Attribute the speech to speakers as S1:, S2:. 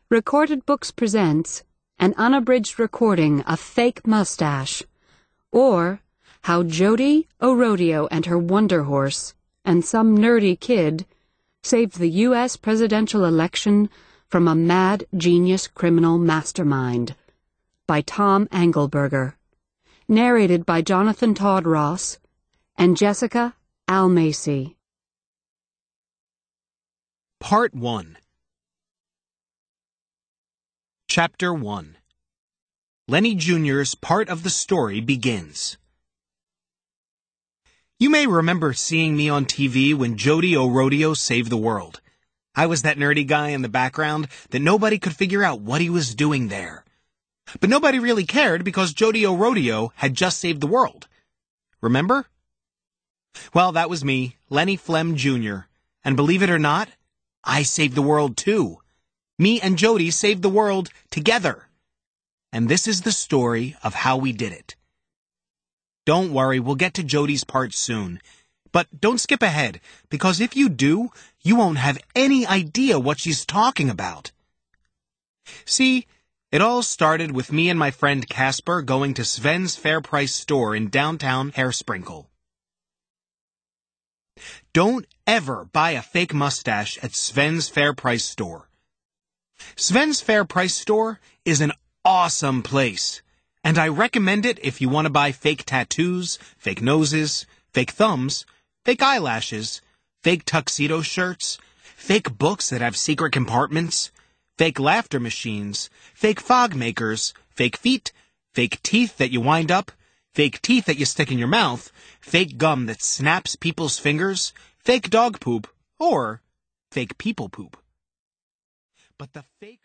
S1: Recorded Books presents an unabridged recording of Fake Mustache, or How Jody O'Rodeo and Her Wonder Horse and Some Nerdy Kid Saved the U.S. Presidential Election from a Mad Genius Criminal Mastermind, by Tom Engelberger. Narrated by Jonathan Todd Ross and Jessica Almacy.
S2: Part 1. Chapter 1. Lenny Jr.'s part of the story begins. You may remember seeing me on TV when Jody O'Rodeo saved the world. I was that nerdy guy in the background that nobody could figure out what he was doing there. But nobody really cared because Jody O'Rodeo had just saved the world. Remember? Well, that was me, Lenny Flem Jr., and believe it or not, I saved the world too. Me and Jody saved the world together. And this is the story of how we did it. Don't worry, we'll get to Jody's part soon. But don't skip ahead, because if you do, you won't have any idea what she's talking about. See, it all started with me and my friend Casper going to Sven's Fair Price store in downtown Hairsprinkle. Don't ever buy a fake mustache at Sven's Fair Price store. Sven's Fair Price store is an awesome place, and I recommend it if you want to buy fake tattoos, fake noses, fake thumbs, fake eyelashes, fake tuxedo shirts, fake books that have secret compartments, fake laughter machines, fake fog makers, fake feet, fake teeth that you wind up, fake teeth that you stick in your mouth, fake gum that snaps people's fingers, fake dog poop, or fake people poop. But the fake